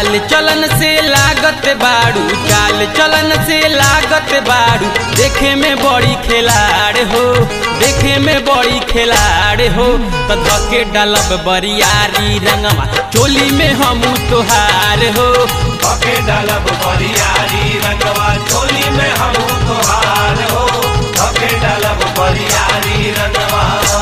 चाल चलन से लागत बाड़ू, चाल चलन से लागत बाड़ू, देखे में बड़ी खिलाड़ हो, देखे में बड़ी खिलाड़ हो। तो धके डालब बरियारी रंगवा चोली में हमू तोहार हो, धके डालब बरियारी रंगवा चोली में हमू तोहार हो, धके डालब बरियारी रंगवा।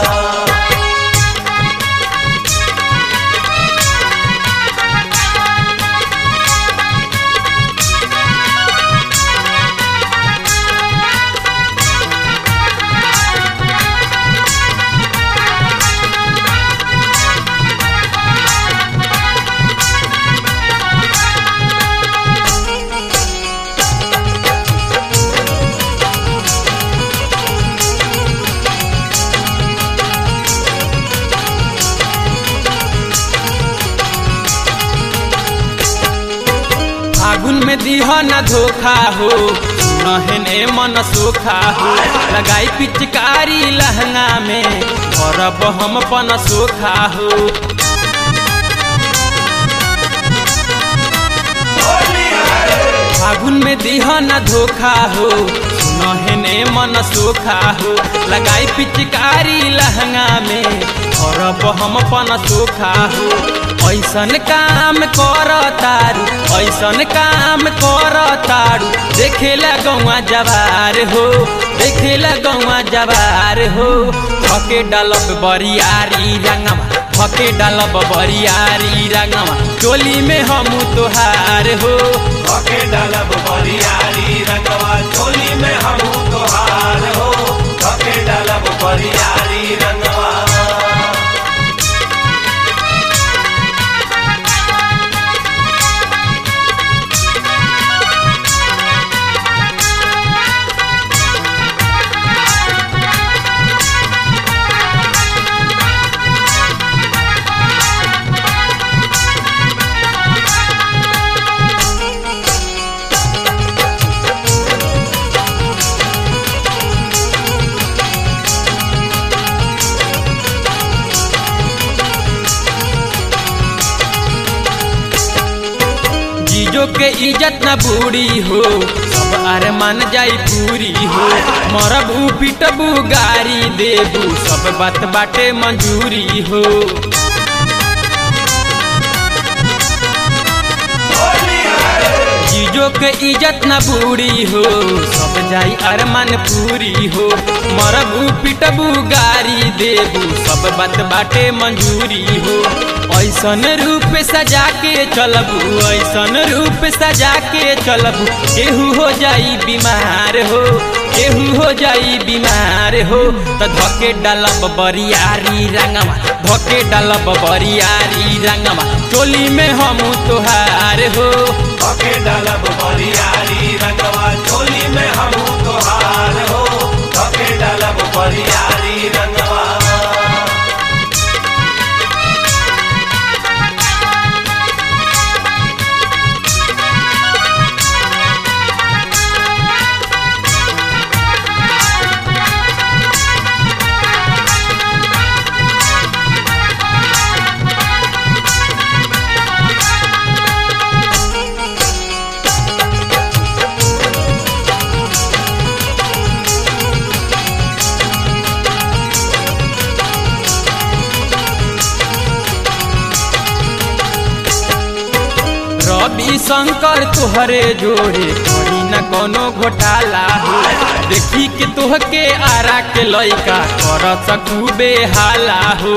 फागुन में दीहा न धोखा हो, नहने मन सोखा हो, लगाई पिचकारी लहंगा में भरब हम पन सोखा हो। फागुन में दीहा न धोखा हो, नहने मन सोखा हो, लगाई पिचकारी लहंगा में भरब हम पन सोखा हो। ऐसन काम कर तारू, ऐसन काम कर तारू, देखे लगवा जवार हो, देखे लगवा जवार हो। धके डालब बरियारी रंगवा, धके डालब बरियारी रंगवा चोली में हमू तोहार हो, धके डालब बरियारी रंगवा चोली में हमू तोहार हो, धके डालब बरियारी रंगवा। जीजो के इज्जत न बूढ़ी हो, सब अरमान जाई पूरी हो। मरबू पिटबू गारी देबू, सब बात बाटे मंजूरी हो। जीजो के इज्जत न बूढ़ी हो, सब जाई अरमान पूरी हो। मरबू पिटबू गारी देबू, सब बात बाटे मंजूरी हो। ऐसन रूप सजा के चलबू, ऐसन रूप सजा के चलबू, केहू हो जाई बीमार हो, केहू हो जाई बीमार हो। तो धके डालब बरियारी रंगवा, धके डालब बरियारी रंगवा चोली में हमू तोहार हो, धके डालब बरियारी रंगवा चोली में हमू तोहार हो, धके डालब बरियारी रंगवा। रवि शंकर तुहरे जोड़े करी न कोनो घोटाला हो। देखी के तुहके आरा के लइका कर सकू बेहाला हो।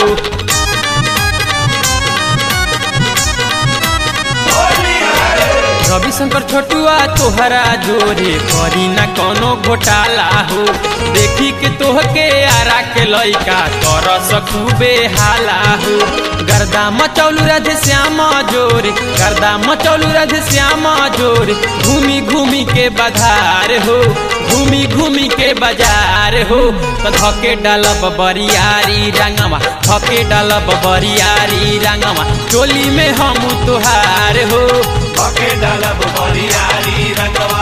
रवि शंकर छोटुआ तोहरा जोरे करी न कोनो घोटाला हो। देखी के तोहके आरा के लइका कर सकू बेहाला हो। गर्दा मचौलू राधे श्यामा जोरे, गर्दा मचौलू राधे श्यामा जोरे, घूमी घूमी के बधार हो, घूमी घूमी के बाजार हो। तो धके डालब बरियारी रंगवा, धके डालब बरियारी रंगवा चोली में हमू तोहार हो, धके डालब बरियारी रंगवा।